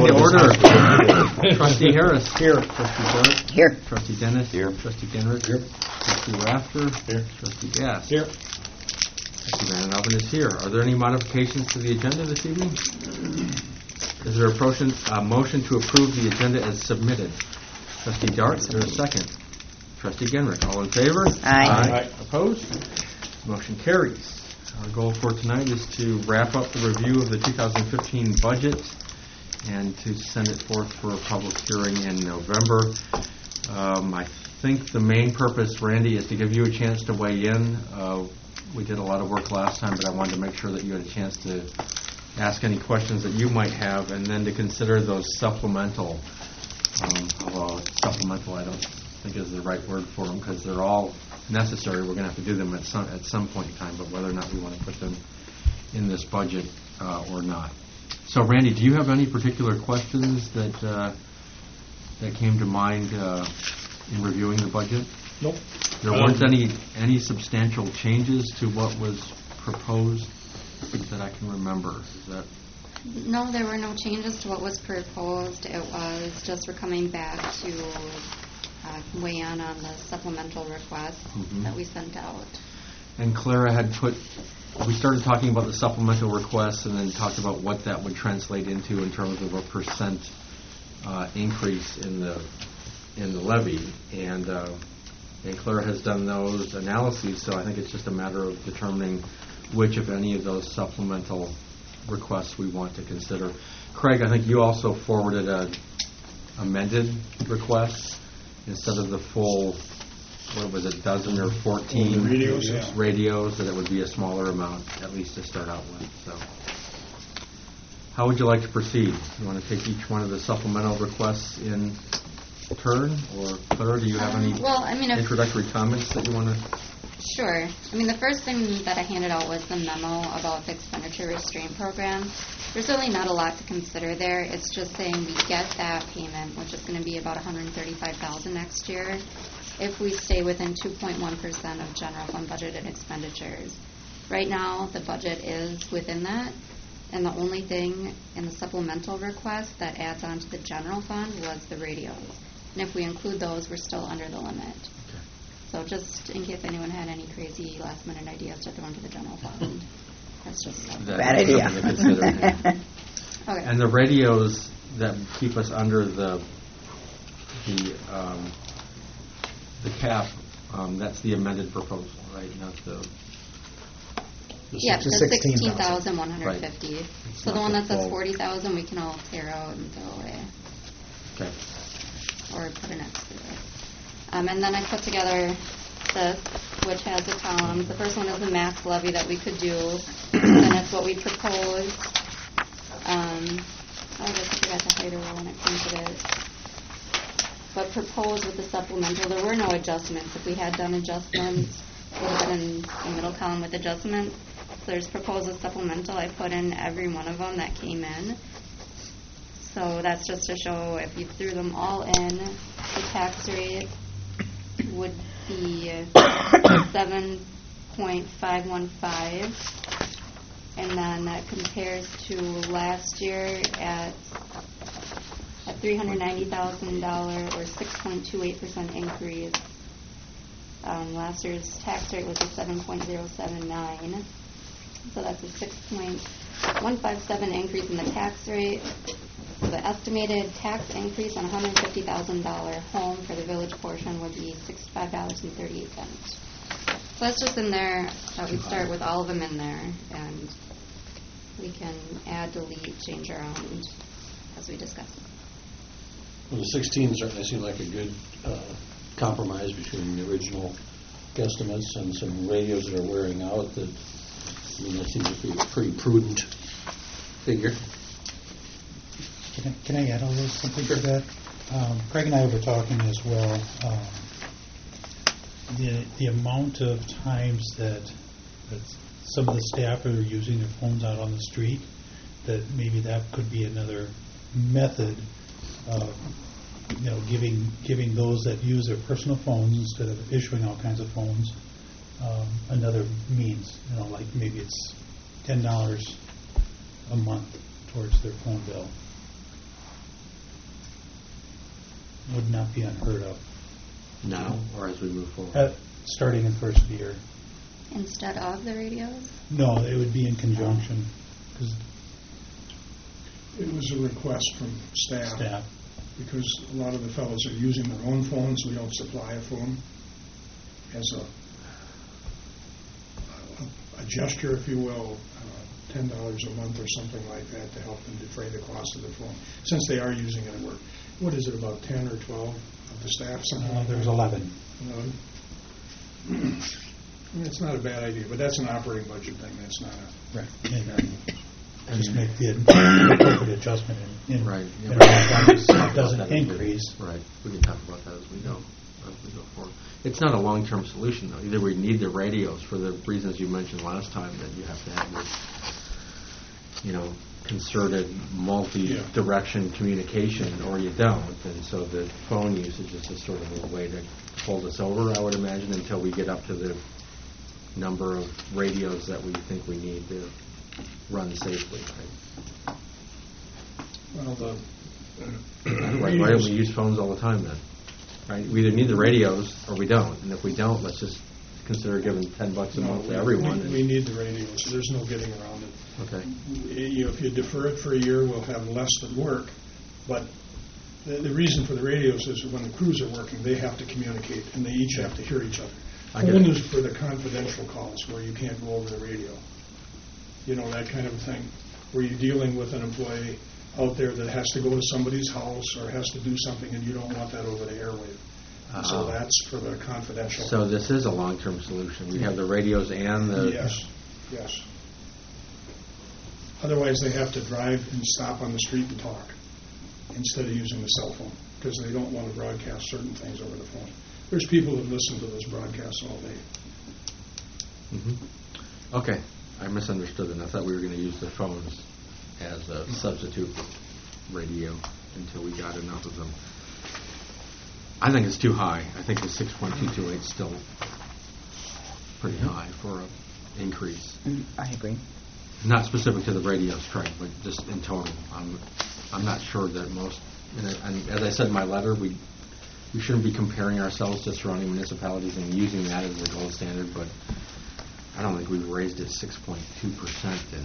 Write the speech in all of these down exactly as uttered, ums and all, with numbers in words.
Point of order. Trustee Harris. Here. Trustee Burke. Here. Trustee Dennis. Here. Trustee Genrich. Here. Trustee Rafter. Here. Trustee Gass. Here. Trustee Van Alven is here. Are there any modifications to the agenda this evening? Is there a motion, a motion to approve the agenda as submitted? Trustee Dart, is there a second? Trustee Genrich, all in favor? Aye. Aye. Opposed? Motion carries. Our goal for tonight is to wrap up the review of the two thousand fifteen budget and to send it forth for a public hearing in November. Um, I think the main purpose, Randy, is to give you a chance to weigh in. Uh, we did a lot of work last time, but I wanted to make sure that you had a chance to ask any questions that you might have, and then to consider those supplemental, um, although supplemental I don't think is the right word for them, because they're all necessary. We're going to have to do them at some at some point in time, but whether or not we want to put them in this budget uh, or not. So, Randy, do you have any particular questions that uh, that came to mind uh, in reviewing the budget? Nope. There Um, weren't any any substantial changes to what was proposed that I can remember. Is that No, there were no changes to what was proposed. It was just we're coming back to uh, weigh in on the supplemental request Mhm. that we sent out. And Clara had put, we started talking about the supplemental requests and then talked about what that would translate into in terms of a percent uh, increase in the in the levy. And uh, and Clara has done those analyses, so I think it's just a matter of determining which, if any, of those supplemental requests we want to consider. Craig, I think you also forwarded a amended request instead of the full, what was it, dozen or fourteen Oh, the radios, yeah. radios, that it would be a smaller amount, at least to start out with. So, how would you like to proceed? You want to take each one of the supplemental requests in turn, or Clara, do you have any Um, well, I mean, if- introductory comments that you want to? Sure. I mean, the first thing that I handed out was the memo about the expenditure restraint program. There's really not a lot to consider there. It's just saying we get that payment, which is going to be about one hundred thirty-five thousand dollars next year, if we stay within two point one percent of general fund budgeted expenditures. Right now, the budget is within that, and the only thing in the supplemental request that adds on to the general fund was the radios. And if we include those, we're still under the limit. So just in case anyone had any crazy last-minute ideas to throw into the general fund, that's just stuff. That Bad is idea. something to consider, yeah. Okay. And the radios that keep us under the the um, the cap, um, that's the amended proposal, right? Not the Yeah, The the sixteen sixteen thousand. thousand one hundred fifty. It's So the not one the that says full. forty thousand, we can all tear out and throw away, okay. or put an X through it. Um, and then I put together this, which has the columns. The first one is the max levy that we could do, and that's what we proposed. Um, I guess I forgot to hide a row when I printed it. But proposed with the supplemental, there were no adjustments. If we had done adjustments, it would have been in the middle column with adjustments. So there's proposed with supplemental. I put in every one of them that came in. So that's just to show if you threw them all in, the tax rate would be seven point five one five, and then that compares to last year at a three hundred ninety thousand dollars or six point two eight percent increase. Um, last year's tax rate was a seven point zero seven nine, so that's a six point one five seven increase in the tax rate. So the estimated tax increase on a one hundred fifty thousand dollars home for the village portion would be sixty-five dollars and thirty-eight cents. So that's just in there, that we start with all of them in there, and we can add, delete, change around as we discuss. Well, the sixteen certainly seemed like a good uh, compromise between the original guesstimates and some radios that are wearing out. That, I mean, that seems to be a pretty prudent figure. Can I, can I add a little something to that? Um, Craig and I were talking as well. Um, the the amount of times that, that some of the staff are using their phones out on the street, that maybe that could be another method of, you know, giving giving those that use their personal phones instead of issuing all kinds of phones um, another means. You know, like maybe it's ten dollars a month towards their phone bill. would not be unheard of, Now, or as we move forward? uh, starting in first of the year. Instead of the radios? No, it would be in conjunction, because It was a request from staff, staff. because a lot of the fellows are using their own phones. We don't supply a phone as a, a, a gesture, if you will, uh, ten dollars a month or something like that to help them defray the cost of the phone, since they are using it at work. What is it, about ten or twelve of the staff, something Uh, like that? There's eleven. eleven? I mean, it's not a bad idea, but that's an operating budget thing. That's not a... Right. And then just make the appropriate adjustment in, in Right. in our funds so it doesn't increase. Right. We can talk about that as we go, as we go forward. It's not a long-term solution, though. Either we need the radios for the reasons you mentioned last time, that you have to have this, you know, concerted, multi-direction communication, or you don't. And so the phone usage is just sort of a way to hold us over, I would imagine, until we get up to the number of radios that we think we need to run safely. Right? Well, the... Why, why don't we use phones all the time then? Right? We either need the radios or we don't. And if we don't, let's just consider giving ten bucks a No, month we- to everyone. We, and- we need the radios. There's no getting around it. Okay. You know, if you defer it for a year, we'll have less than work. But the, the reason for the radios is when the crews are working, they have to communicate, and they each have to hear each other. I get Phone it. is for the confidential calls where you can't go over the radio. You know, that kind of thing, where you're dealing with an employee out there that has to go to somebody's house or has to do something, and you don't want that over the airwave. And so Oh. that's for the confidential. So this is a long-term solution. We have the radios and the... Yes, yes. Otherwise, they have to drive and stop on the street and talk instead of using the cell phone, because they don't want to broadcast certain things over the phone. There's people that listen to this broadcast all day. Mhm. Okay. I misunderstood and I thought we were going to use the phones as a substitute radio until we got enough of them. I think it's too high. I think the six point two two eight is still pretty high for an increase. Mm, I agree. Not specific to the radio strike, but just in total. I'm, I'm not sure that most, and, I- and as I said in my letter, we we shouldn't be comparing ourselves to surrounding municipalities and using that as the gold standard, but I don't think we've raised it six point two percent in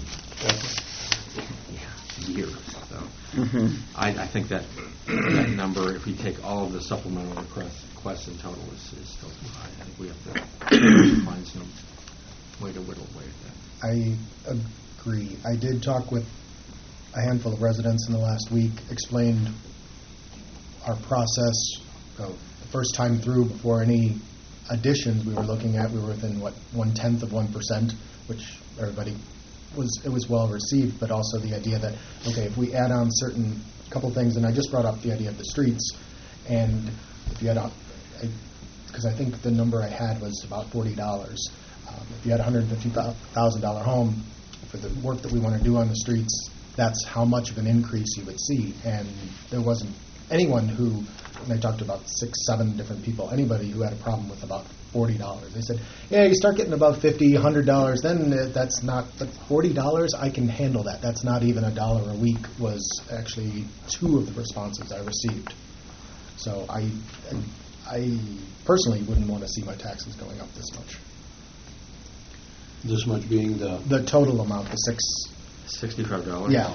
yeah, years. So Mm-hmm. I, I think that that number, if we take all of the supplemental requests, requests in total, is, is still too high. I think we have to find some way to whittle away at that. I agree. I did talk with a handful of residents in the last week, explained our process. uh, The first time through, before any additions we were looking at, we were within, what, one-tenth of one percent, which everybody was, it was well received, but also the idea that, okay, if we add on certain, couple things, and I just brought up the idea of the streets, and if you add on, because I think the number I had was about forty dollars. Um, If you had a one hundred fifty thousand dollars home, for the work that we want to do on the streets, that's how much of an increase you would see. And there wasn't anyone who, and I talked to about six, seven different people, anybody who had a problem with about forty dollars. They said, yeah, you start getting above fifty dollars, one hundred dollars, then uh, that's not, but forty dollars, I can handle that. That's not even a dollar a week, was actually two of the responses I received. So I, I personally wouldn't want to see my taxes going up this much. This much being the, The total amount, the six, Sixty-five dollars. yeah.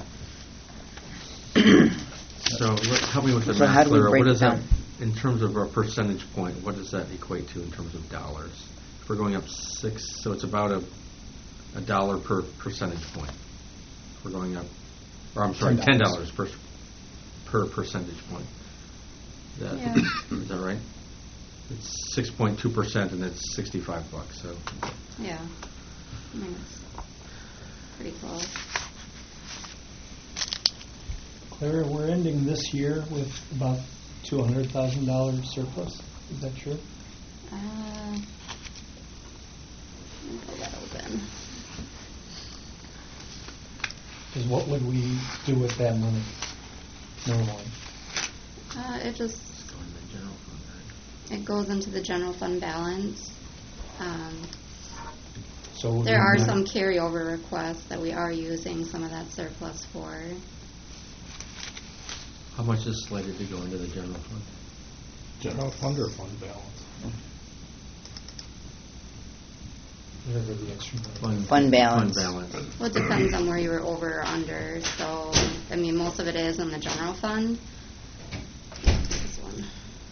So what, help me with the So how math, do we Clara. break What it is that down? in terms of a percentage point? What does that equate to in terms of dollars? If we're going up six, so it's about a a dollar per percentage point. If we're going up, or I'm sorry, ten ten dollars dollars. per per percentage point. That, Yeah. Is that right? It's six point two percent, and it's sixty-five bucks. So Yeah. I mean, it's pretty close. Clara, we're ending this year with about two hundred thousand dollars surplus. Is that true? Uh, let me pull that open. Because what would we do with that money normally? Uh, it just, go in the general fund, right? it goes into the general fund balance. Um, So would There we are not- some carryover requests that we are using some of that surplus for. How much is slated to go into the general fund? General fund or fund balance? Whatever the extra money. Fund, Fund balance. Fund balance. Well, it depends on where you were over or under. So, I mean, most of it is in the general fund. This one.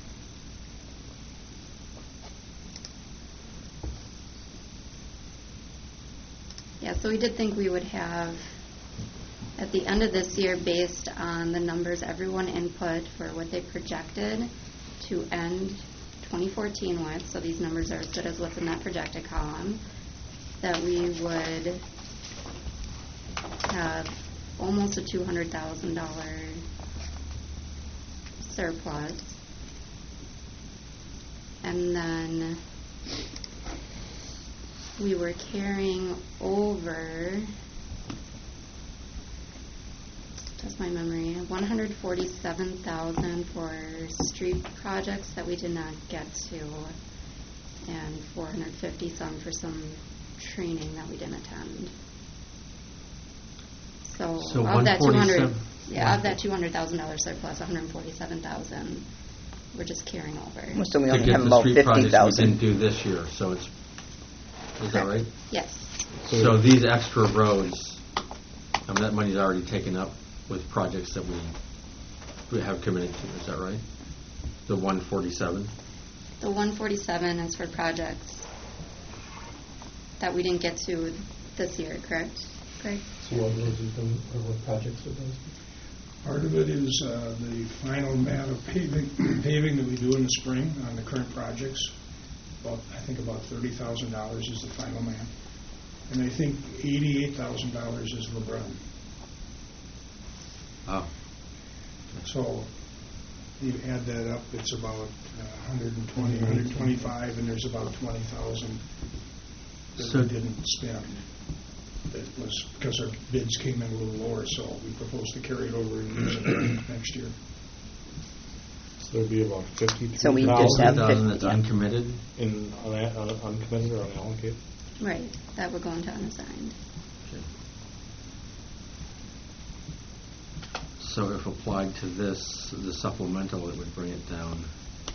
Yeah, so we did think we would have, at the end of this year, based on the numbers everyone input for what they projected to end twenty fourteen with, so these numbers are as good as what's in that projected column, that we would have almost a two hundred thousand dollars surplus. And then we were carrying over, just my memory, one hundred forty-seven thousand for street projects that we did not get to, and four hundred fifty some for some training that we didn't attend. So, So of that two hundred, 147 yeah, of that two hundred thousand dollar surplus, one hundred forty-seven thousand we're just carrying over. So we To only get have the about street fifty projects we thousand. didn't do this year, so it's, is that right? Yes. So these extra roads, I mean, that money's already taken up with projects that we, we have committed to, is that right? The one forty-seven? The one forty-seven is for projects that we didn't get to this year, correct? Greg? So what roads are those, or what projects are those? Part of it is uh, the final mat of paving, paving that we do in the spring on the current projects. About, I think about thirty thousand dollars is the final mat. And I think eighty-eight thousand dollars is LeBron. Oh. So you add that up, it's about uh, one hundred twenty, one hundred twenty-five, and there's about twenty thousand that So- we didn't spend. That was because our bids came in a little lower, so we proposed to carry it over and use it next year. So there'd be about fifty-three So we just have thousand fifty, that's yeah. uncommitted? in una- un- uncommitted or unallocated? Right, that would go into unassigned. Okay. So if applied to this, the supplemental, it would bring it down.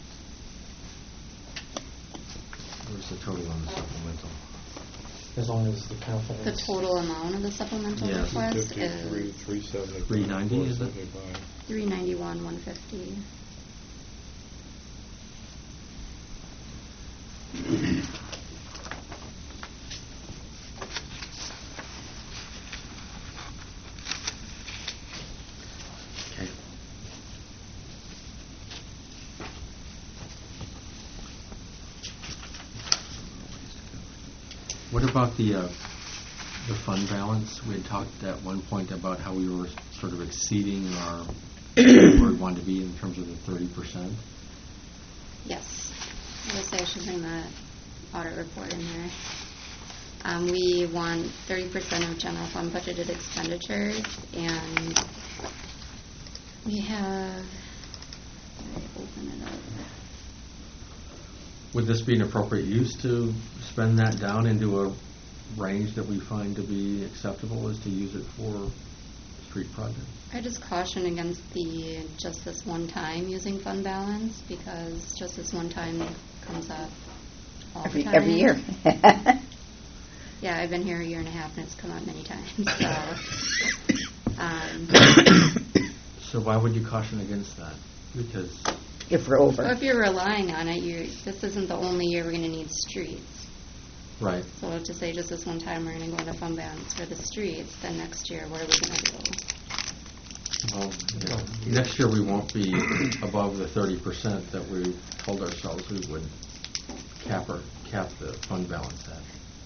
Where's the total on the supplemental? As long as the The confidence. total amount of the supplemental Yes. request Fifty-three, is three seventy. three ninety, is it? three ninety-one, one fifty. Okay. What about the, uh, the fund balance? We had talked at one point about how we were sort of exceeding our, where we wanted to be in terms of the thirty percent. Yes. I guess I should bring that audit report in there. Um, we want thirty percent of general fund budgeted expenditures, and we have, let me open it up. Would this be an appropriate use to spend that down into a range that we find to be acceptable, is to use it for street projects? I just caution against the just this one time using fund balance, because just this one time comes up all Every, the time. every year. Yeah, I've been here a year and a half, and it's come up many times. So, um, So why would you caution against that? Because, If we're well, over. if you're relying on it, you this isn't the only year we're going to need streets. right, So to say just this one time we're going to go into fund balance for the streets, then next year what are we going to do? well, you know, next year we won't be above the thirty percent that we told ourselves we would cap or cap the fund balance at.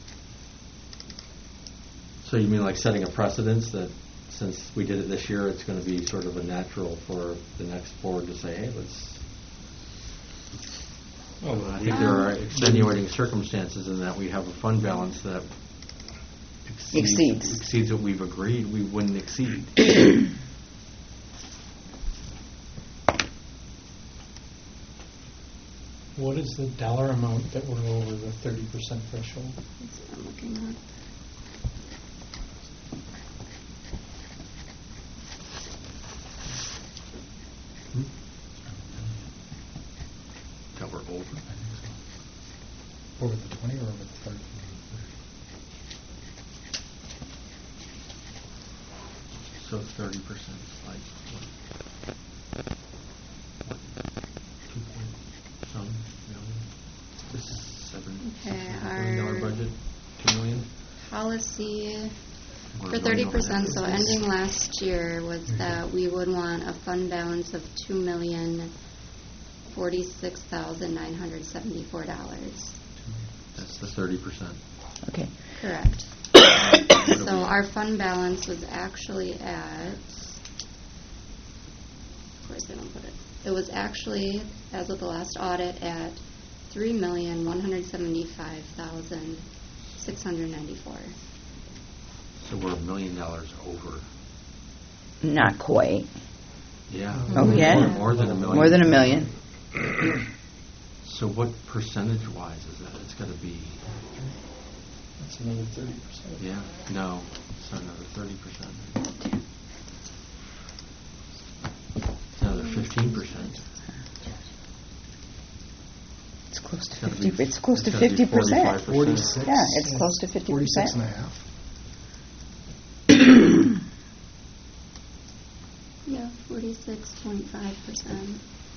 So you mean like setting a precedence that since we did it this year, it's going to be sort of a natural for the next board to say, hey, let's, Well, I we- think there are extenuating circumstances in that we have a fund balance that exceeds, Exceeds. exceeds what we've agreed we wouldn't exceed. What is the dollar amount that we're over the thirty percent threshold? That's what I'm looking at. over? Over the twenty or over the thirty? So thirty percent is like, what? What? Two point some million? This is seven, six Okay, million dollar our- budget, two million? Policy We're for going thirty over percent, that. so ending last year was that we would want a fund balance of two million forty-six thousand nine hundred seventy-four dollars. That's the thirty percent. Okay. Correct. What do So we- our fund balance was actually at, of course I don't put it, it was actually, as of the last audit, at three million one hundred seventy-five thousand six hundred ninety-four. So we're a million dollars over. Not quite. Yeah. Oh, yeah? More- More than a million. More than a million. So what percentage-wise is that? It's got to be, That's another thirty percent. yeah, no, it's not another thirty percent. It's another fifteen percent. It's close to It's gotta fifty. be- It's close to it's gotta be fifty percent. forty-five percent. Forty-six? Yeah, it's close to fifty Forty-six percent. and a half? Yeah, forty-six point five percent.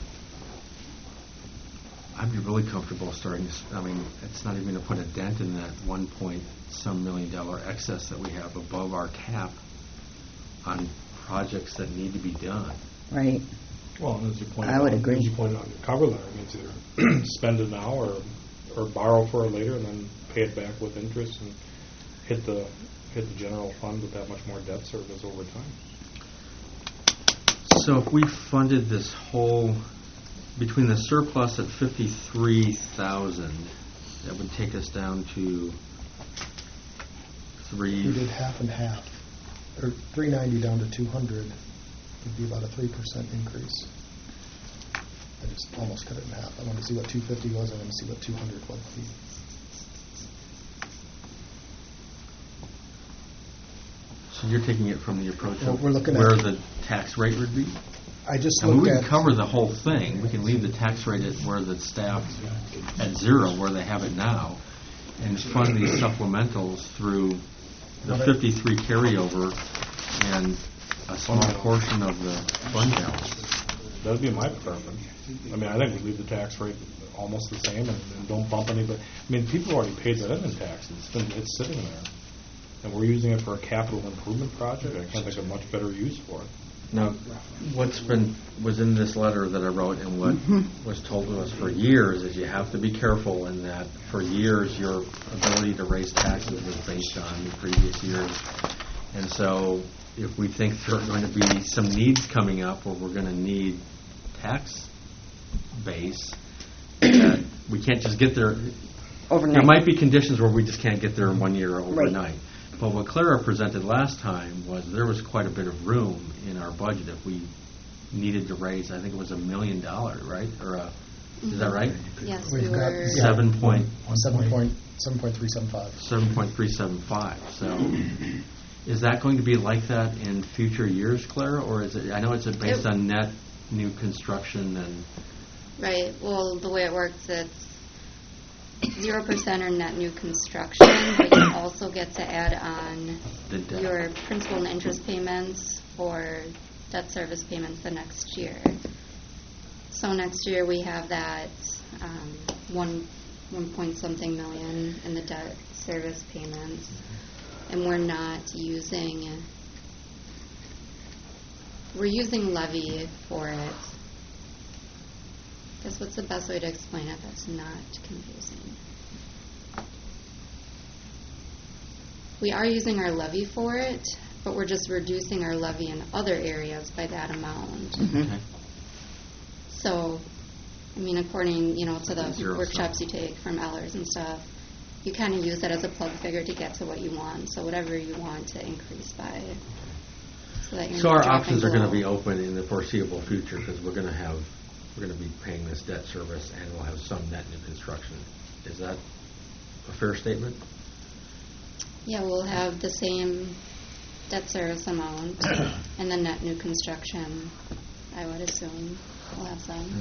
I'd be really comfortable starting, s- I mean, it's not even going to put a dent in that one point some million dollar excess that we have above our cap on projects that need to be done. Right. Well, and as you pointed I would out, agree. As you pointed out in your cover letter, I mean, it's either spend it now or, or borrow for it later and then pay it back with interest and hit the, hit the general fund with that much more debt service over time. So if we funded this whole, between the surplus at fifty-three thousand, that would take us down to three. We did half and half, or three ninety down to two hundred, would be about a three percent increase. I just almost cut it in half. I want to see what two fifty was, I want to see what two hundred would be. So you're taking it from the approach Well, of we're looking where at- the tax rate would be? I just I mean, looked we at. can cover the whole thing. We can leave the tax rate at where the staff, at zero, where they have it now, and fund these supplementals through the Well, that- fifty-three carryover and a small portion of the fund balance. That would be my preference. I mean, I think we leave the tax rate almost the same and, and don't bump any, but, I mean, people have already paid that in in taxes. It's been, it's sitting there. And we're using it for a capital improvement project. I can't think of much better use for it. Now, what's been, was in this letter that I wrote and what was told to us for years is you have to be careful in that for years your ability to raise taxes was based on previous years. And so if we think there are going to be some needs coming up where we're going to need tax base, that we can't just get there. Overnight. There might be conditions where we just can't get there in one year or overnight. But what Clara presented last time was there was quite a bit of room in our budget if we needed to raise, I think it was a million dollars, right? Or a, is that right? Yes, We've we got were. Seven point, Seven point, seven point three seven five. seven point three seven five. So is that going to be like that in future years, Clara? Or is it, I know it's based It- on net new construction and, Right, well, the way it works, it's zero percent or net new construction, but you also get to add on The debt. your principal and interest payments for debt service payments the next year. So next year, we have that um, one, one point something million in the debt service payments, and we're not using, we're using levy for it. Guess what's the best way to explain it that's not confusing? We are using our levy for it, but we're just reducing our levy in other areas by that amount. Mhm. okay. So, I mean, according, you know, to the Zero workshops sum. you take from Ellers and stuff, you kind of use that as a plug figure to get to what you want. So whatever you want to increase by, so that you're So not our dropping options are going to below. be open in the foreseeable future because we're going to have, we're going to be paying this debt service and we'll have some net new construction. Is that a fair statement? Yeah, we'll have the same debt service amount and the net new construction, I would assume, we'll have some.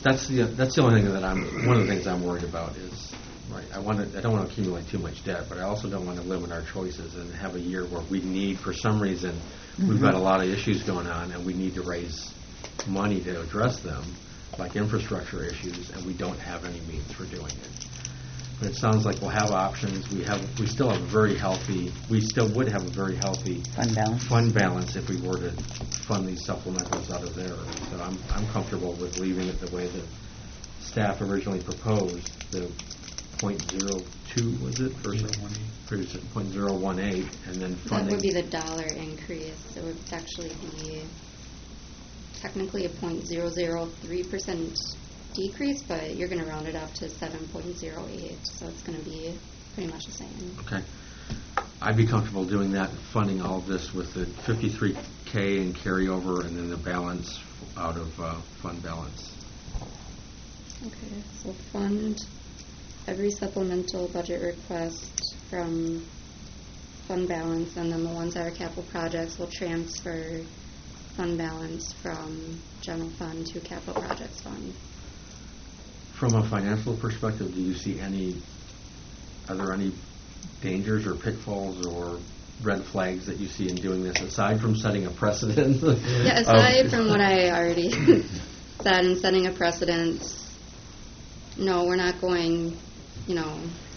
That's the, that's the only thing that I'm, one of the things I'm worried about is, right, I want to, I don't want to accumulate too much debt, but I also don't want to limit our choices and have a year where we need, for some reason, we've got a lot of issues going on and we need to raise money to address them, like infrastructure issues, and we don't have any means for doing it. But it sounds like we'll have options. We have, we still have a very healthy, we still would have a very healthy Fund balance. fund balance if we were to fund these supplementals out of there. So I'm, I'm comfortable with leaving it the way the staff originally proposed, the point zero two, was it? Or Produce it point zero one eight, and then That funding. would be the dollar increase. It would actually be technically a point zero zero three percent decrease, but you're going to round it up to seven point zero eight, so it's going to be pretty much the same. Okay. I'd be comfortable doing that, funding all of this with the fifty-three K in carryover and then the balance out of uh, fund balance. Okay, so fund every supplemental budget request from fund balance, and then the ones that are capital projects will transfer fund balance from general fund to capital projects fund. From a financial perspective, do you see any, are there any dangers or pitfalls or red flags that you see in doing this, aside from setting a precedent? Yeah, aside from what I already said and setting a precedent, no, we're not going, you know,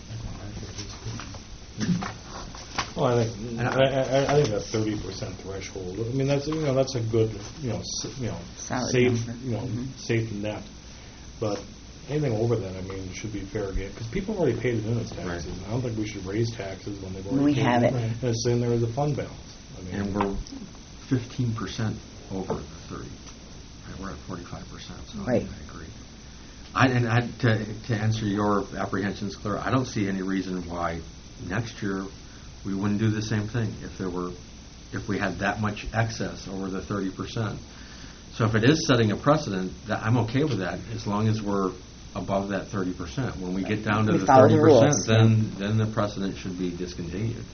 Well, I think, I, I, I think that thirty percent threshold, I mean, that's, you know, that's a good, you know, s- you know, Solid safe, number. you know, Mhm. safe net. But anything over that, I mean, should be fair game, because people have already paid it in as taxes. Right. And I don't think we should raise taxes when they've already We paid have it. And it's in there as a fund balance. I mean, And we're fifteen percent over the thirty. Right, we're at forty-five percent, so I Right. agree. I, and I, to, to answer your apprehensions, Claire, I don't see any reason why next year we wouldn't do the same thing if there were, if we had that much excess over the thirty percent. So if it is setting a precedent, that I'm okay with that, as long as we're above that thirty percent. When we get down to We the follow thirty the percent, rules. then, then the precedent should be discontinued.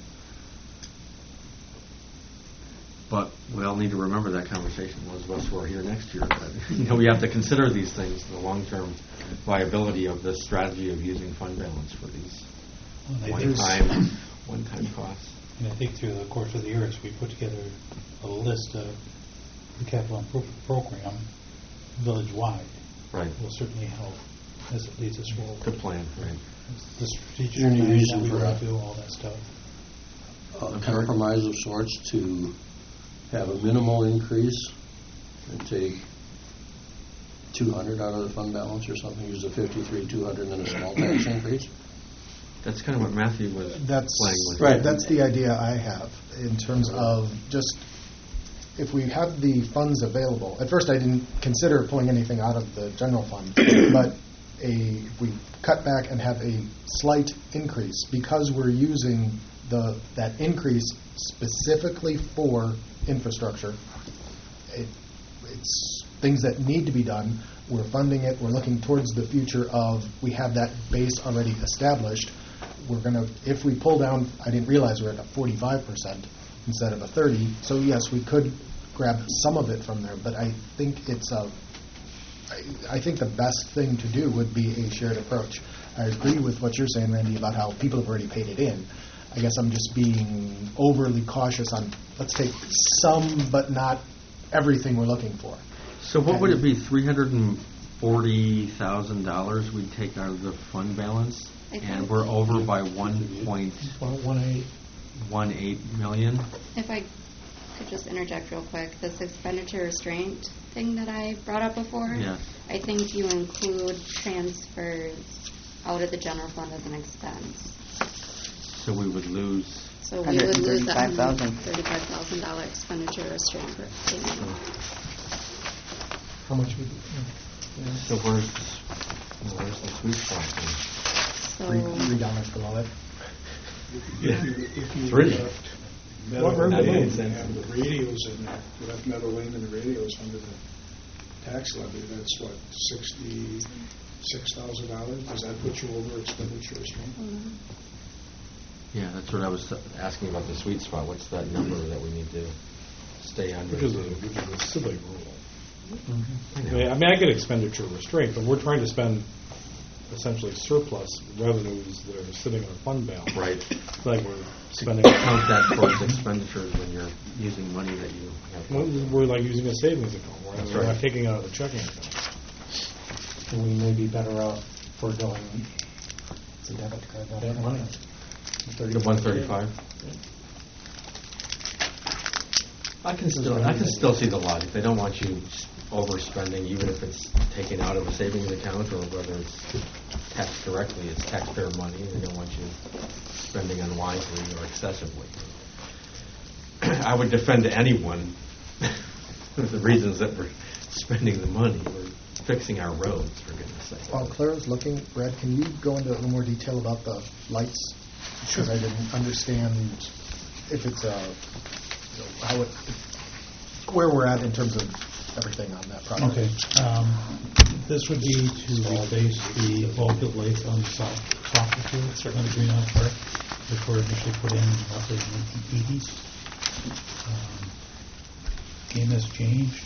But we all need to remember that conversation, those of us who are here next year, that, you know, we have to consider these things, the long-term viability of this strategy of using fund balance for these Well, I think- one-time, one-time costs. And I think through the course of the year, as we put together a list of the capital improvement program, village-wide, Right. will certainly help as it leads us forward. Good plan, right. The strategic Any plan reason that we for want that? to do, all that stuff. A compromise of sorts to have a minimal increase and take two hundred out of the fund balance or something, use the fifty-three, two hundred, and then a small tax increase? That's kind of what Matthew was That's, playing with. Right. that's the idea I have, in terms of just, if we have the funds available. At first, I didn't consider pulling anything out of the general fund, but a, if we cut back and have a slight increase, because we're using the, that increase specifically for infrastructure, it, it's things that need to be done, we're funding it, we're looking towards the future of, we have that base already established. We're going to, if we pull down, I didn't realize we're at a forty-five percent instead of a thirty, so yes, we could grab some of it from there, but I think it's a, I, I think the best thing to do would be a shared approach. I agree with what you're saying, Randy, about how people have already paid it in. I guess I'm just being overly cautious on, let's take some, but not everything we're looking for. So what would it be, three hundred forty thousand dollars we'd take out of the fund balance? I And think- we're over by one point One one eight. one eight million? If I could just interject real quick, this expenditure restraint thing that I brought up before, Yeah. I think you include transfers out of the general fund as an expense. So we would lose, So we would lose that one hundred thirty-five thousand. thirty-five thousand dollars expenditure restraint payment. How much would, yeah. so where's, where's the sweet spot? Three, So, three dollars below it. If you, if you Three. left What Meadow room to Lane move? and have the radios in there, you left Meadow Lane and the radios under the tax levy, that's what, sixty-six thousand dollars? Does that put you over expenditure restraint? Yeah, that's what I was asking about the sweet spot. What's that number that we need to stay under? Which is, a- to- which is a silly rule. I mean, I mean, I get expenditure restraint, but we're trying to spend essentially surplus revenues that are sitting in a fund balance. Right. It's like we're spending. Count that towards expenditures when you're using money that you have. Well, We're like using a savings account. We're That's we're not right. taking it out of the checking account. And we may be better off foregoing It's a debit card. not a that credit money. card. The one thirty-five? I can still, I can still see the logic. They don't want you overspending, even if it's taken out of a savings account or whether it's taxed directly. It's taxpayer money. They don't want you spending unwisely or excessively. I would defend to anyone the reasons that we're spending the money. We're fixing our roads, for goodness sake. While Claire's looking, Brad, can you go into a little more detail about the lights? Because I didn't understand if it's a, how it, where we're at in terms of everything on that project. Okay. Um, This would be to replace the bulk of lights on the south soccer field on the Greenhouse Park, which were initially put in roughly in the nineteen eighties. Um, Game has changed.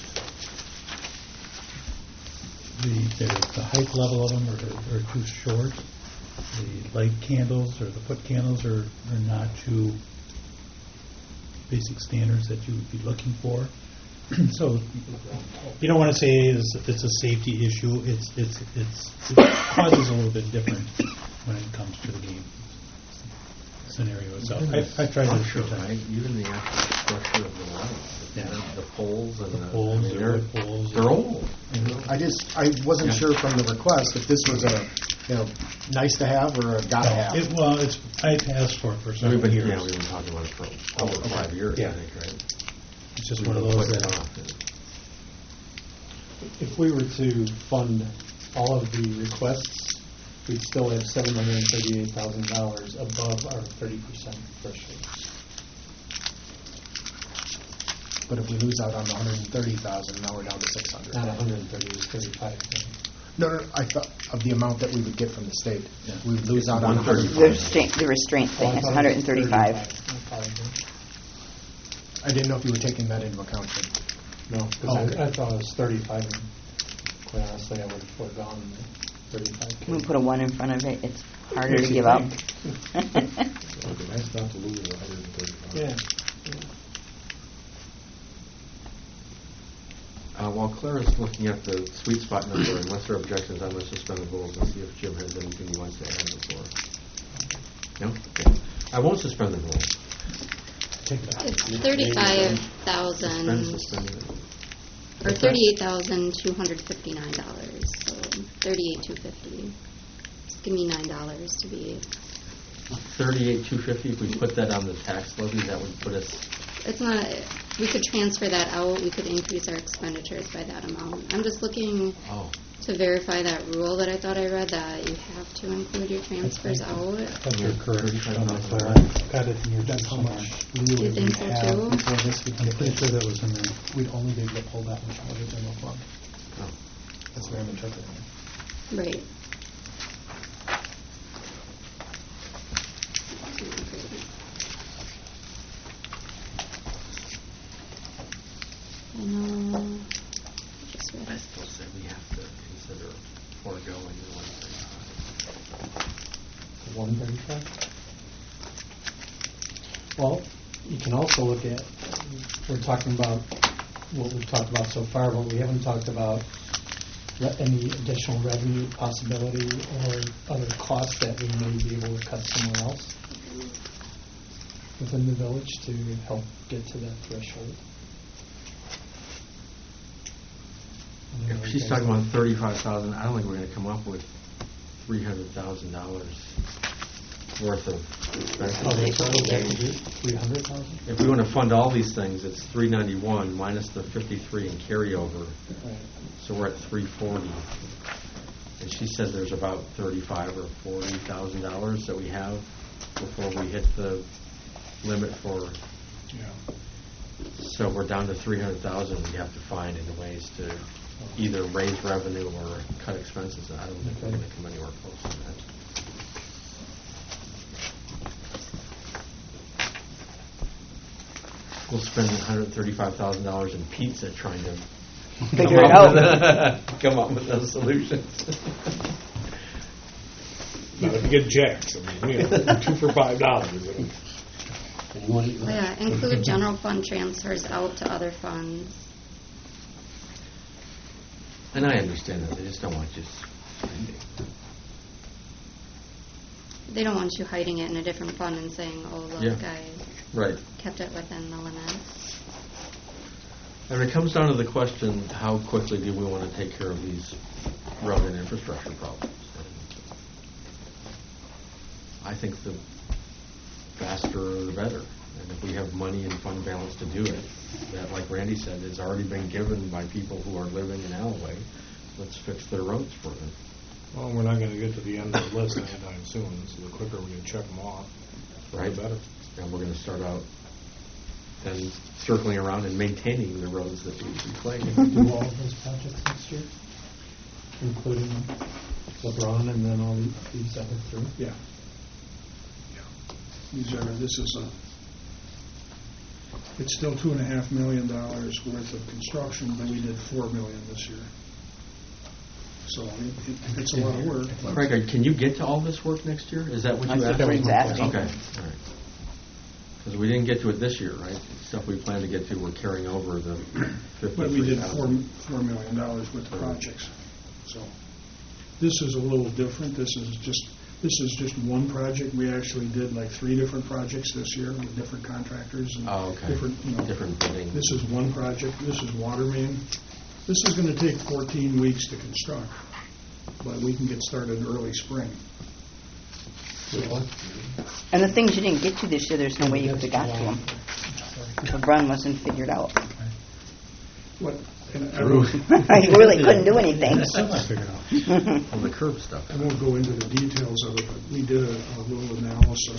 The, the the height level of them are, are too short. The light candles or the foot candles are, are not to basic standards that you would be looking for. So you don't want to say it's, it's a safety issue. It's it's it's it causes a little bit different when it comes to the game scenario itself. I, I tried to Structure, show right? Even the actual structure of the lights, Yeah. the, the poles and The the, poles, I mean, the they're, wood poles. they're old. I just, I wasn't Yeah. sure from the request if this was a, you know, nice to have or a gotta have. It, well, it's I've asked for it for We've several been, years. yeah, we've been talking about it for over five years, Yeah. I think, right? It's just We've one of been those putting it that. off, and- If we were to fund all of the requests, we'd still have seven hundred thirty-eight thousand dollars above our thirty percent threshold. But if we lose out on the one hundred thirty thousand, now we're down to six hundred. Not one hundred thirty, it's thirty-five. No, no, I thought of the amount that we would get from the state. Yeah. We would lose out on one thirty. The restraint, the restraint Oh, thing is one hundred thirty-five. I didn't know if you were taking that into account. then. No, because Oh, okay. I, I thought it was thirty-five, and quite honestly, I would have foregone thirty-five K. We put a one in front of it, it's harder to Makes you give up. think. It would be nice not to lose one hundred thirty-five. Yeah. Uh, while Claire is looking at the sweet spot number, unless there are objections, I'm going to suspend the rules and see if Jim has anything he wants to add before. No? Okay. I won't suspend the rules. It's thirty-five Suspend, thousand, suspend it. or thirty-eight thousand two hundred fifty-nine dollars, so thirty-eight two fifty. Just give me nine dollars to be, Thirty-eight two fifty, if we put that on the tax levy, that would put us, it's not, we could transfer that out, we could increase our expenditures by that amount. I'm just looking oh, to verify that rule that I thought I read, that you have to include your transfers out. That's your current thirty-five number, thousand so dollars. I got it in your That's how somewhere. much You leeway we think so have too? before this would I'm get pretty sure that was in there. We'd only be able to pull that much out of the general fund. oh. That's the way I'm interpreting it. Right. I know. I just read I it. still say we have to consider foregoing the one thirty-five. one thirty-five? Well, you can also look at, we're talking about what we've talked about so far, but we haven't talked about re- any additional revenue possibility or other costs that we may be able to cut somewhere else within the village to help get to that threshold. I don't know If if she's you talking guys- about thirty-five thousand, I don't think we're going to come up with three hundred thousand dollars worth of Oh, they told you that to do expenses. three hundred thousand? If we want to fund all these things, it's three ninety-one minus the fifty-three in carryover, Right. so we're at three forty. And she said there's about thirty-five or forty thousand dollars that we have before we hit the limit for. Yeah. So we're down to three hundred thousand. We have to find in ways to either raise revenue or cut expenses. And I don't think we're Okay. going to come anywhere close to that. We'll spend one hundred thirty-five thousand dollars in pizza trying to Figure come it up out. with- Come up with those solutions. Not if you get jacks, I mean, you know, two for five dollars. Anyone? Oh, yeah, include general fund transfers out to other funds. And I understand that, they just don't want you spending. They don't want you hiding it in a different fund and saying, oh, Yeah. look, I Right. kept it within the limits. And it comes down to the question, how quickly do we want to take care of these road and infrastructure problems? And I think the faster the better. And if we have money and fund balance to do it, that, like Randy said, has already been given by people who are living in Alloway, let's fix their roads for them. Well, we're not going to get to the end of the list anytime soon, so the quicker we can check them off, Right. the better. And we're going to start out then circling around and maintaining the roads that we reclaim. Do all of those projects next year, including LeBron and then all the- these other three? Yeah. Yeah. These are, this is a, it's still two and a half million dollars worth of construction, but we did four million this year. So it, it- it's a lot of work. Craig, are- can you get to all this work next year? Is that what you That's asked? what he's asking. Okay, all right. Because we didn't get to it this year, right? Stuff we planned to get to, we're carrying over the But we fifty-three did four, thousand. four million dollars worth of projects. So this is a little different. This is just, this is just one project. We actually did like three different projects this year with different contractors and Oh, okay. different, you know. Different bidding. This is one project. This is water main. This is going to take fourteen weeks to construct, but we can get started early spring. And the things you didn't get to this year, there's no way you could have got to them. The run wasn't figured out. What, and I won't, You really couldn't do anything. Still not figured out. Well, the curb stuff. I won't go into the details of it, but we did a, a little analysis.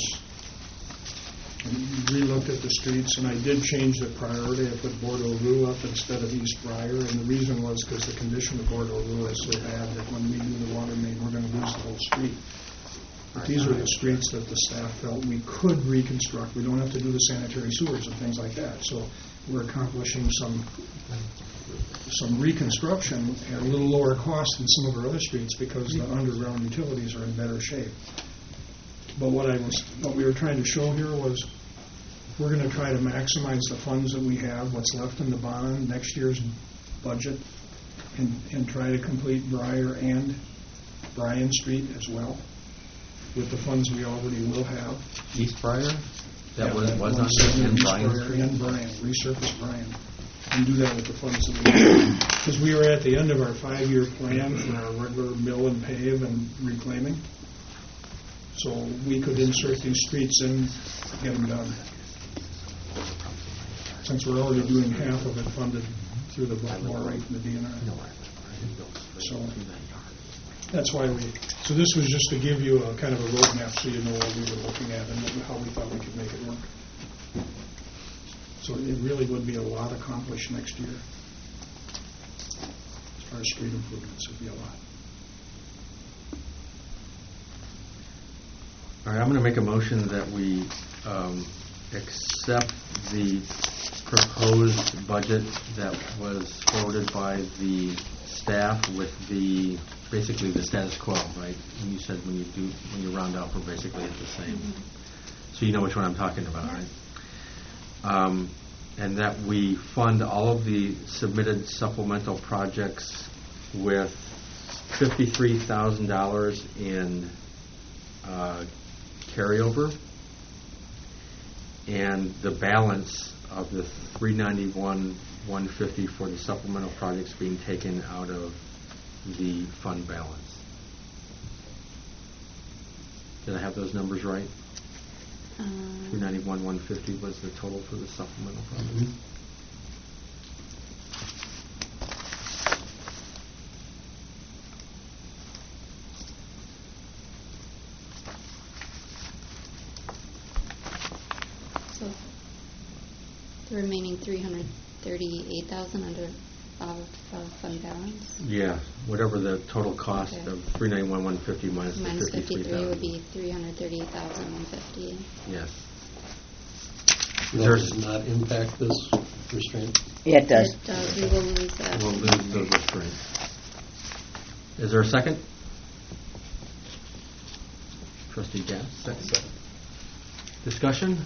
And re-looked at the streets, and I did change the priority. I put Bordeaux Rue up instead of East Briar, and the reason was because the condition of Bordeaux Rue is so bad that when we do the water main, we're going to lose the whole street. But these are the streets that the staff felt we could reconstruct. We don't have to do the sanitary sewers and things like that. So we're accomplishing some some reconstruction at a little lower cost than some of our other streets because the underground utilities are in better shape. But what I was, what we were trying to show here was we're going to try to maximize the funds that we have, what's left in the bond, next year's budget, and, and try to complete Briar and Bryan Street as well with the funds we already will have. East Briar? That Yeah, was, that was one on segment, in East Bryan Briar Street? And Bryan, resurface Bryan, and do that with the funds that we have. Because we were at the end of our five-year plan for our regular mill and pave and reclaiming. So we could insert these streets in, get them done. Since we're already doing half of it funded through the Blackmore rate and the D N R. So that's why we, so this was just to give you a kind of a roadmap so you know what we were looking at and what- how we thought we could make it work. So it really would be a lot accomplished next year. As far as street improvements, it'd be a lot. All right, I'm going to make a motion that we um, accept the proposed budget that was forwarded by the staff with the, basically the status quo, right? And you said when you do, when you round out, we're basically at the same. So you know which one I'm talking about, right? Um, And that we fund all of the submitted supplemental projects with fifty-three thousand dollars in uh, carryover, and the balance of the three ninety-one, one fifty for the supplemental projects being taken out of the fund balance. Did I have those numbers right? Um, three ninety-one, one fifty was the total for the supplemental projects. So the remaining three hundred thirty-eight thousand under of uh, fund balance Yeah, whatever the total cost Okay. of three ninety-one, one fifty minus the minus fifty-three fifty-three would thousand. be three hundred thirty-eight thousand one fifty. Yes. That does not impact this restraint? Yeah, it does. It does, we will lose that. We'll lose the restraint. Is there a second? Trustee Gass, second. Discussion?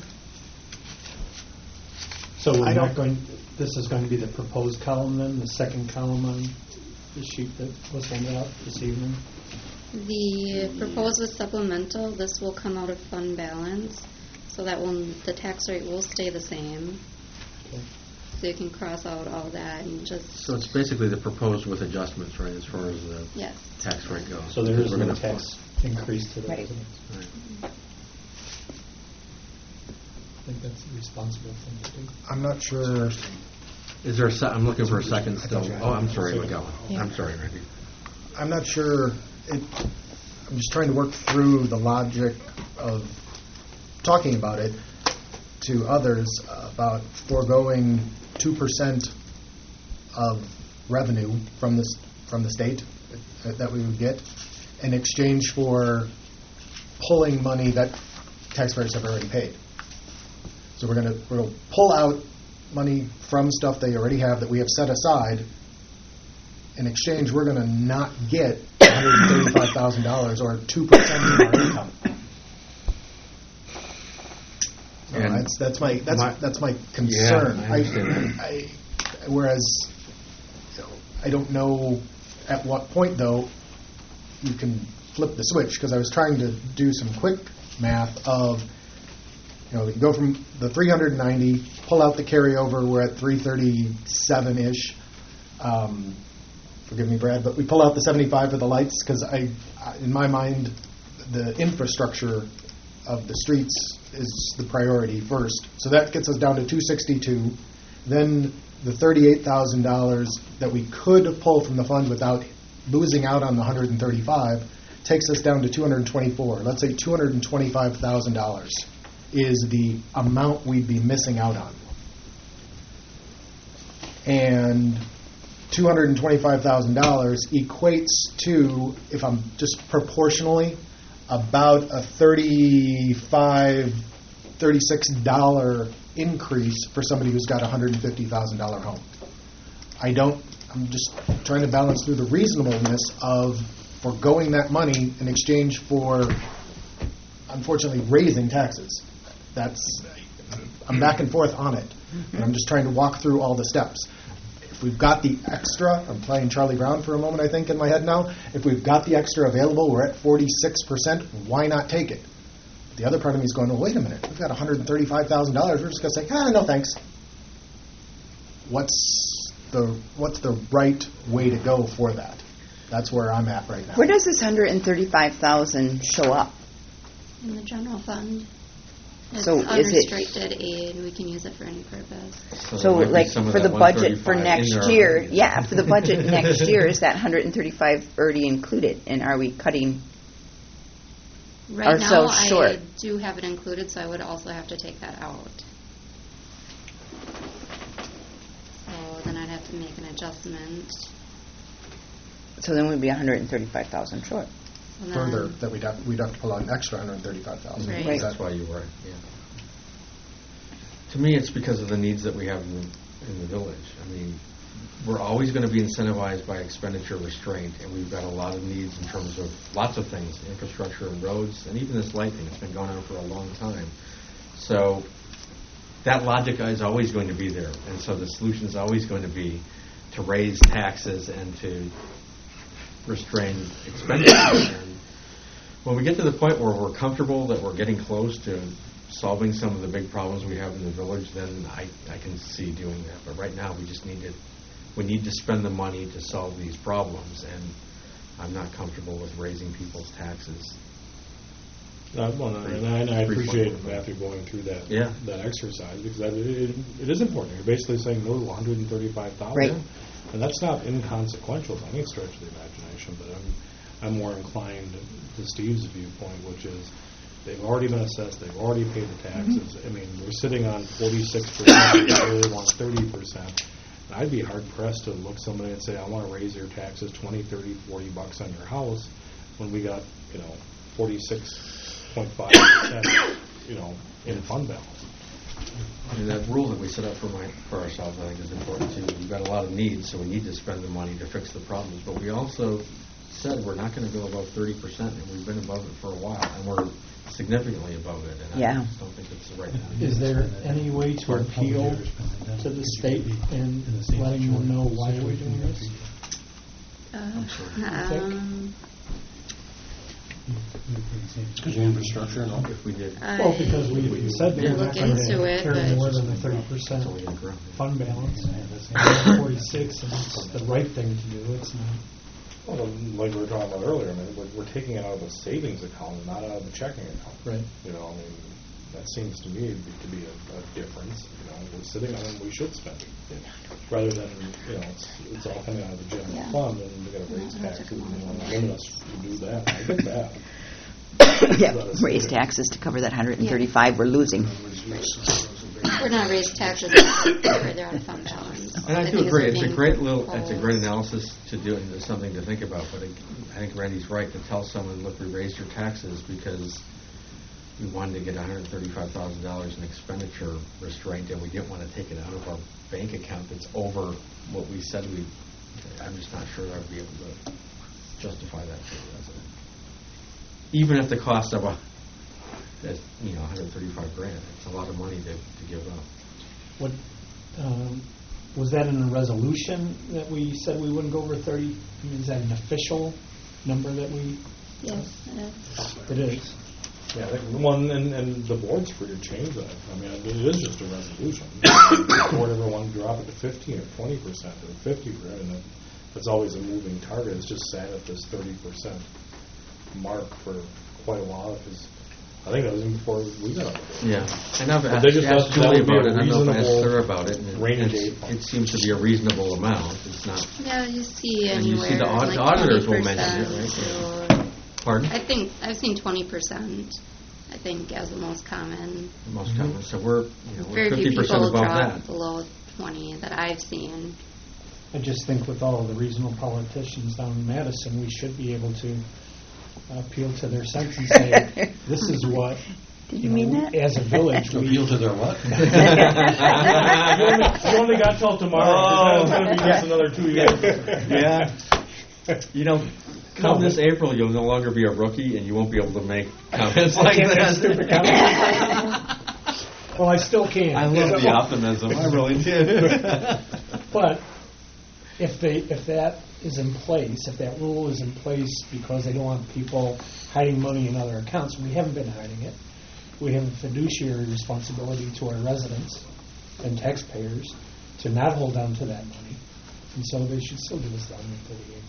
So we're I not don't- going, this is going to be the proposed column then, the second column on the sheet that was handed out this evening? The proposed was supplemental, this will come out of fund balance, so that will, the tax rate will stay the same. Okay. So you can cross out all that and just, So it's basically the proposed with adjustments, right, as far as the yes. tax rate goes? So there is We're no gonna- tax increase to the Right. residents. Right. I think that's a responsible thing to do. I'm not sure, Is there a se- I'm looking for a second I still. thought you had Oh, I'm one. sorry, Miguel. I'm sorry, Randy. I'm not sure, it, I'm just trying to work through the logic of talking about it to others about foregoing two percent of revenue from this, from the state uh, that we would get in exchange for pulling money that taxpayers have already paid. So we're going to, we're going to pull out money from stuff they already have that we have set aside. In exchange, we're going to not get one hundred thirty-five thousand dollars or two percent of our income. So And that's, that's my, that's, my- that's my concern. I understand that. I- Whereas, you know, I don't know at what point, though, you can flip the switch, because I was trying to do some quick math of, you know, we can go from the three hundred ninety, pull out the carryover, we're at three thirty-seven-ish. Um, forgive me, Brad, but we pull out the seventy-five for the lights, because I, I- in my mind, the infrastructure of the streets is the priority first. So that gets us down to two sixty-two. Then the thirty-eight thousand dollars that we could pull from the fund without losing out on the one hundred thirty-five takes us down to two hundred twenty-four. Let's say two hundred twenty-five thousand dollars is the amount we'd be missing out on. And two hundred twenty-five thousand dollars equates to, if I'm just proportionally, about a thirty-five, thirty-six dollar increase for somebody who's got a one hundred fifty thousand dollar home. I don't, I'm just trying to balance through the reasonableness of foregoing that money in exchange for, unfortunately, raising taxes. That's, I'm back and forth on it, and I'm just trying to walk through all the steps. If we've got the extra, I'm playing Charlie Brown for a moment, I think, in my head now. If we've got the extra available, we're at forty-six percent, why not take it? The other part of me is going, well, wait a minute, we've got one hundred thirty-five thousand dollars, we're just going to say, ah, no thanks. What's the, what's the right way to go for that? That's where I'm at right now. Where does this one hundred thirty-five thousand show up? In the general fund. It's So is it- unrestricted aid, we can use it for any purpose. So there might be like some of for that the budget for one thirty-five in next there year, already. yeah, for the budget next year, is that one hundred thirty-five already included? And are we cutting? Right Ourselves now, short. I do have it included, so I would also have to take that out. So then I'd have to make an adjustment. So then we'd be one hundred thirty-five thousand short. And Further, then- that we'd have, we'd have to pull out an extra one hundred thirty-five thousand dollars. Right. That's why you were, yeah. To me, it's because of the needs that we have in the, in the village. I mean, we're always going to be incentivized by expenditure restraint, and we've got a lot of needs in terms of lots of things, infrastructure and roads, and even this light thing. It's been going on for a long time. So that logic is always going to be there, and so the solution is always going to be to raise taxes and to restrain expenditure. And when we get to the point where we're comfortable that we're getting close to solving some of the big problems we have in the village, then I, I can see doing that. But right now, we just need to we need to spend the money to solve these problems, and I'm not comfortable with raising people's taxes. Uh, well, and I, and I appreciate Matthew going through that Yeah. that exercise, because that, it, it is important. You're basically saying no to one hundred thirty-five thousand, Right. and that's not inconsequential by any stretch of the imagination. But I'm I'm more inclined to Steve's viewpoint, which is they've already been assessed, they've already paid the taxes. I mean, we're sitting on forty-six percent, they really want thirty percent. And I'd be hard pressed to look somebody and say, I want to raise your taxes twenty, thirty, forty bucks on your house, when we got, you know, forty-six point five percent, you know, in fund balance. I mean, that rule that we set up for my, for ourselves, I think is important too. We've got a lot of needs, so we need to spend the money to fix the problems. But we also said we're not going to go above thirty percent, and we've been above it for a while, and we're significantly above it. And Yeah. I just don't think it's the right time. Is there any way to appeal to the state and letting them know why we're doing this? Um, Because your infrastructure, no? If we did, Well, because we we said they We'll were not look going into it, to carry but- more than the thirty percent that's all we got growing. fund balance. forty-six, and it's the right thing to do. It's not. Well, like we were talking about earlier, I mean, we're, we're taking it out of a savings account and not out of a checking account. Right. You know, I mean, that seems to me to be a, a difference. You know, we're sitting on it, we should spend it. Rather than, you know, it's, it's all coming out of the general Yeah. fund and we're going to raise taxes and they want to limit us to do that. I get that. Yeah, raise taxes to cover that one hundred thirty-five we're losing. We're not raising taxes, they're out of fund balance. And I do think agree, it's it's a being great little, it's a great proposed. analysis to do, and it's something to think about, but I think Randy's right to tell someone, look, we raised your taxes because we wanted to get one hundred thirty-five thousand dollars in expenditure restraint, and we didn't want to take it out of our bank account that's over what we said we, I'm just not sure I'd be able to justify that to the resident. Even at the cost of a, that's, you know, one hundred thirty-five grand, it's a lot of money to, to give up. What, um, was that in a resolution that we said we wouldn't go over thirty? I mean, is that an official number that we? Yes, it is. It is. Yeah, I think one, and, and the board's free to change that. I mean, it is just a resolution. The board ever wanted to drop it to fifteen or twenty percent or fifty percent, and it's always a moving target. It's just sat at this thirty percent mark for quite a while, because I think that was even before we got on the board. Yeah, and I've But asked they just asked thought that Julie would be about a it, and I don't know if I asked reasonable her about it, and it- rainy it's- day fund. it seems to be a reasonable amount, it's not, Yeah, you see And you see anywhere the aud- like the auditors will twenty mention it, percent. right? pardon? I think, I've seen twenty percent, I think, as the most common. Most common, so we're, you know, we're Very few fifty percent people above drop that. below twenty that I've seen. I just think with all of the regional politicians down in Madison, we should be able to appeal to their sense and say, this is what, Did you you mean know, that? as a village, we. Appeal to their what? You only, you only got till tomorrow. It's going to be just another two years. Yeah. You know, come this April, you'll no longer be a rookie, and you won't be able to make comments I like can't make that. stupid comments. Well, I still can. I love the optimism, I really did. But if they, if that is in place, if that rule is in place because they don't want people hiding money in other accounts, we haven't been hiding it. We have a fiduciary responsibility to our residents and taxpayers to not hold on to that money. And so they should still give us the one thirty-eight,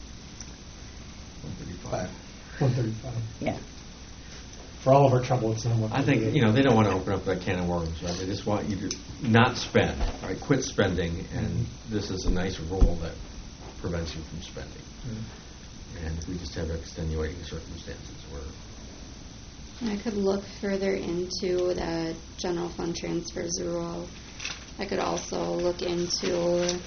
one thirty-five. Yeah. For all of our trouble, it's not one I thirty-eight. think, you know, they don't want to open up that can of worms, right? They just want you to not spend, right? Quit spending, and this is a nice rule that prevents you from spending. And we just have extenuating circumstances where, I could look further into that general fund transfers rule. I could also look into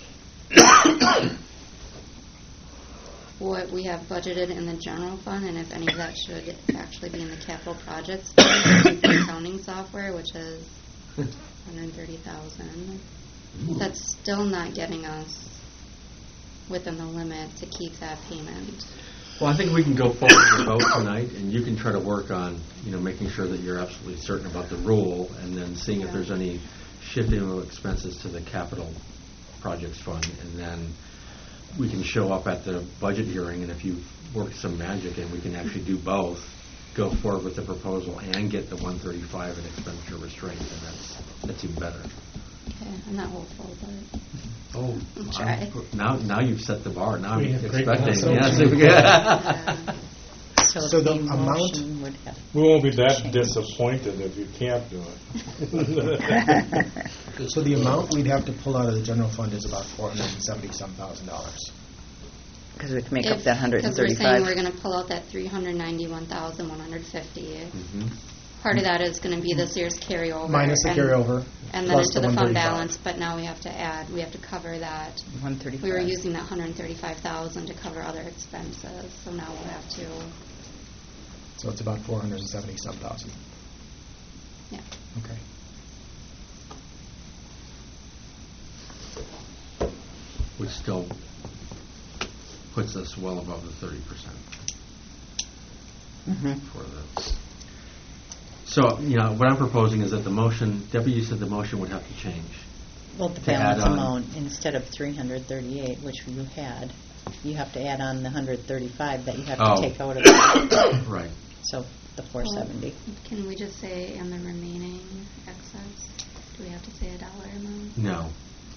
what we have budgeted in the general fund, and if any of that should actually be in the capital projects fund, the accounting software, which is one hundred thirty thousand. That's still not getting us within the limit to keep that payment. well, I think we can go forward with the vote tonight, and you can try to work on, you know, making sure that you're absolutely certain about the rule, and then seeing if Yeah. there's any shifting of expenses to the capital projects fund, and then we can show up at the budget hearing, and if you work some magic and we can actually do both, go forward with the proposal and get the one thirty-five in expenditure restraint, and that's, that's even better. Okay, I'm not hopeful, but Oh, I'll try. now, now you've set the bar, now We I'm have great expecting, consultants. yes. uh, So the amount- motion would have- We won't be that disappointed if you can't do it. So the amount we'd have to pull out of the general fund is about four hundred and seventy some thousand dollars. Because we can make up If- that one hundred Because we're saying thirty-five. we're going to pull out that three hundred ninety-one thousand one hundred fifty. Mhm. Part of that is going to be this year's carryover. Minus the and- carryover, And then plus into the the fund 135. balance, but now we have to add, we have to cover that. one thirty-five. We were using that one hundred thirty-five thousand to cover other expenses, so now we'll have to, So it's about four hundred and seventy some thousand. yeah. Okay. which still puts us well above the thirty percent Mhm. for the. So, you know, what I'm proposing is that the motion, Debbie, you said the motion would have to change. Well, the To add balance on. amount, instead of three hundred thirty-eight, which you had, you have to add on the one hundred thirty-five that you have Oh. to take out of it. Right. So the four seventy. Can we just say, and the remaining excess? Do we have to say a dollar amount? No.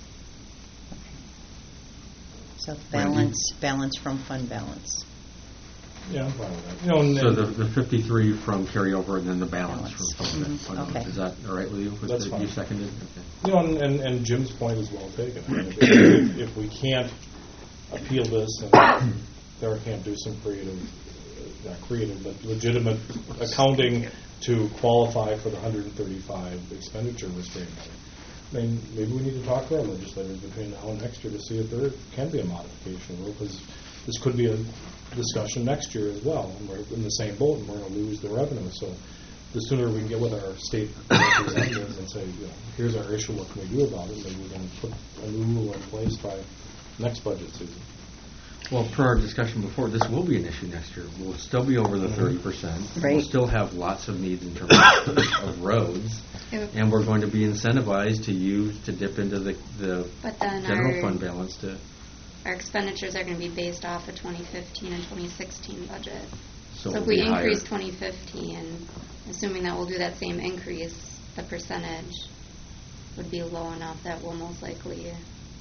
So Right, you- balance, balance from fund balance. Yeah, I'm fine with that. You know, and- So the, the fifty-three from carryover and then the balance from Balance. from that Mhm. fund. Okay. Is that all right with you? Was That's it- fine. You seconded? Okay. You know, and, and, and Jim's point is well taken. I mean, if, if, if we can't appeal this and there can't do some creative, uh, not creative, but legitimate accounting to qualify for the one hundred thirty-five expenditure restraint money, I mean, maybe we need to talk to our legislators between now and next year to see if there can be a modification rule, because this could be a discussion next year as well, and we're in the same boat, and we're going to lose the revenue. So the sooner we can get with our state representatives and say, you know, here's our issue, what can we do about it, maybe we can put a new rule in place by next budget season. Well, per our discussion before, this will be an issue next year. We'll still be over the thirty percent. We'll Right. still have lots of needs in terms of, of roads, Yep. and we're going to be incentivized to use, to dip into the, the But then general our- fund balance to, Our expenditures are going to be based off of twenty fifteen and twenty sixteen budget. so So if it'll we be higher. increase twenty fifteen, assuming that we'll do that same increase, the percentage would be low enough that we'll most likely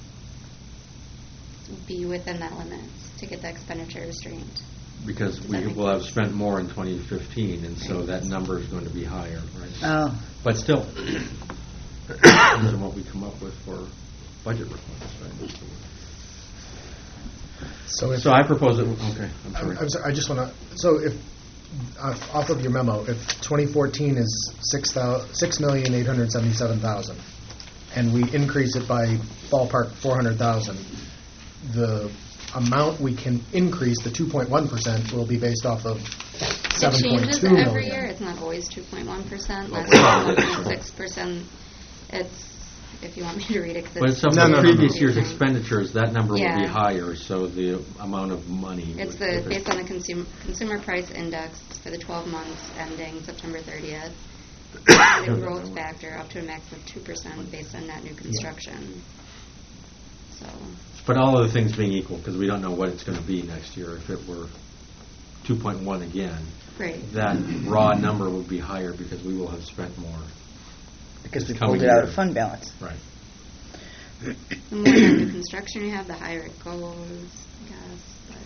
be within that limit to get the expenditure restraint. Because Does we that make will have sense? spent more in twenty fifteen, and so that number is going to be higher, right? Oh, But still, depends on what we come up with for budget requests, right? So if, So I propose that, okay, I'm I'm sorry. I'm sorry, I just want to, so if, off off of your memo, if twenty fourteen is six thou, six million eight hundred seventy-seven thousand, and we increase it by ballpark four hundred thousand, the amount we can increase, the two point one percent, will be based off of seven It point changes two million. every year. It's not always two point one percent, Well, less than one point six percent. It's, if you want me to read it, because But it's. some No, of no, the no, no. previous year's expenditures, that number will be Yeah. higher, so the amount of money. It's would- the, if based on the consumer, consumer price index for the twelve months ending September thirtieth. The growth factor up to a max of two percent based on net new construction. So, But all other things being equal, because we don't know what it's going to be next year. If it were two point one again, great. that raw number would be higher because we will have spent more. because we This pulled coming it out year. of fund balance. Right. The more net new construction you have, the higher it goes, I guess.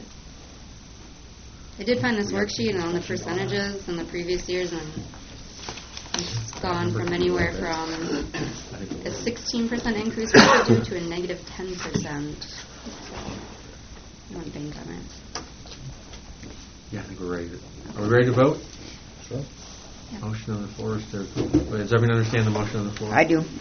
But I did find this worksheet on the percentages in the previous years, and it's gone from anywhere from a sixteen percent increase from fifty to a negative ten percent. So, you want to bank on it. Yeah, I think we're ready to, are we ready to vote? Sure. Yeah. Motion on the floor is there. Does everyone understand the motion on the floor? I do.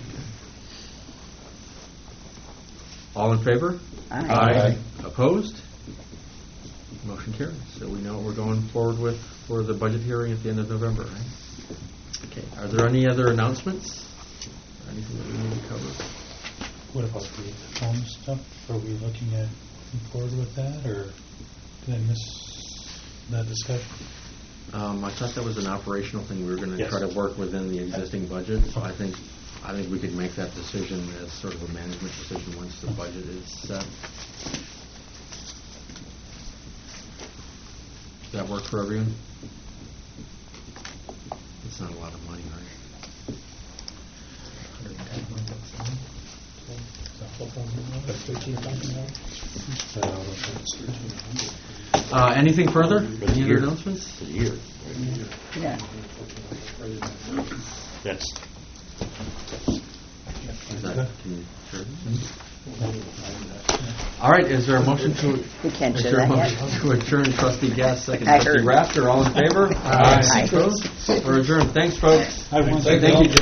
All in favor? Aye. Opposed? Motion carries. So we know what we're going forward with for the budget hearing at the end of November, right? Okay. Are there any other announcements? Anything that we need to cover? What about the phone stuff? Are we looking at moving forward with that, or did I miss that discussion? Um, I thought that was an operational thing. We were going to Yes. try to work within the existing budget. So I think, I think we could make that decision as sort of a management decision once the budget is set. Does that work for everyone? It's not a lot of money, right? Uh, anything further? Any other announcements? For the year. Yeah. Yes. Is that, can you, sure? All right, is there a motion to? We can't is do there a that yet. motion to adjourn? Trustee Gass, second. I Trustee heard. Rafter, all in favor? Aye. Opposed? We're adjourned. Thanks, folks. I want to Thank you, Jim.